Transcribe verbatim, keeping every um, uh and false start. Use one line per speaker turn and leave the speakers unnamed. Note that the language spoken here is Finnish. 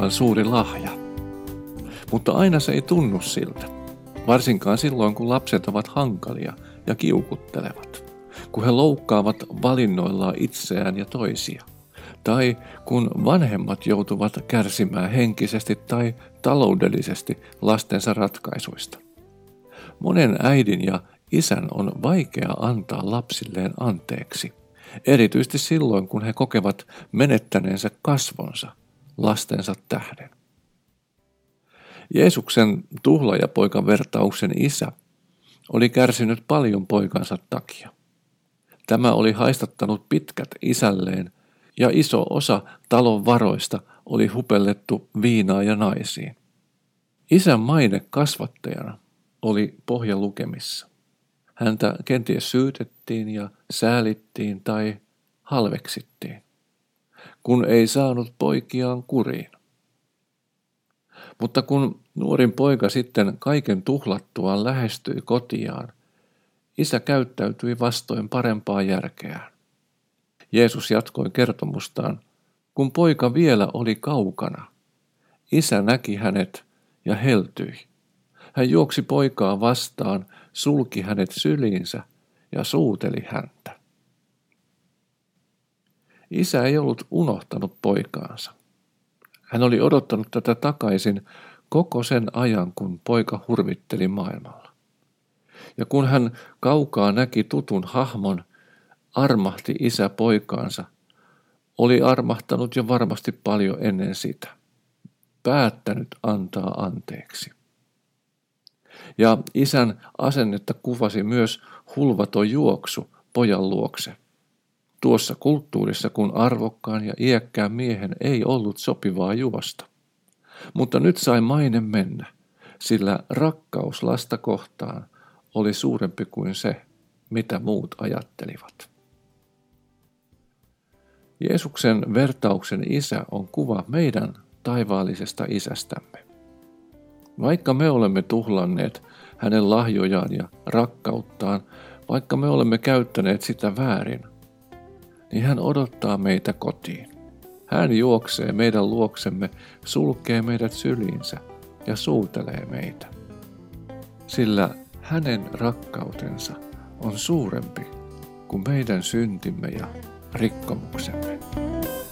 liian suuri lahja. Mutta aina se ei tunnu siltä, varsinkaan silloin kun lapset ovat hankalia ja kiukuttelevat, kun he loukkaavat valinnoillaan itseään ja toisia, tai kun vanhemmat joutuvat kärsimään henkisesti tai taloudellisesti lastensa ratkaisuista. Monen äidin ja isän on vaikea antaa lapsilleen anteeksi, erityisesti silloin kun he kokevat menettäneensä kasvonsa lastensa tähden. Jeesuksen tuhlaajapoikan vertauksen isä oli kärsinyt paljon poikansa takia. Tämä oli haistattanut pitkät isälleen ja iso osa talon varoista oli hupellettu viinaa ja naisiin. Isän maine kasvattajana oli pohjalukemissa. Häntä kenties syytettiin ja säälittiin tai halveksittiin, kun ei saanut poikiaan kuriin. Mutta kun nuorin poika sitten kaiken tuhlattuaan lähestyi kotiaan, isä käyttäytyi vastoin parempaa järkeään. Jeesus jatkoi kertomustaan, kun poika vielä oli kaukana. Isä näki hänet ja heltyi. Hän juoksi poikaa vastaan, sulki hänet syliinsä ja suuteli häntä. Isä ei ollut unohtanut poikaansa. Hän oli odottanut tätä takaisin koko sen ajan, kun poika hurvitteli maailmalla. Ja kun hän kaukaa näki tutun hahmon, armahti isä poikaansa, oli armahtanut jo varmasti paljon ennen sitä, päättänyt antaa anteeksi. Ja isän asennetta kuvasi myös hulvaton juoksu pojan luokse. Tuossa kulttuurissa, kun arvokkaan ja iäkkään miehen ei ollut sopivaa juosta. Mutta nyt sai maine mennä, sillä rakkaus lasta kohtaan oli suurempi kuin se, mitä muut ajattelivat. Jeesuksen vertauksen isä on kuva meidän taivaallisesta isästämme. Vaikka me olemme tuhlanneet hänen lahjojaan ja rakkauttaan, vaikka me olemme käyttäneet sitä väärin, niin hän odottaa meitä kotiin. Hän juoksee meidän luoksemme, sulkee meidät syliinsä ja suutelee meitä. Sillä hänen rakkautensa on suurempi kuin meidän syntimme ja rikkomuksemme.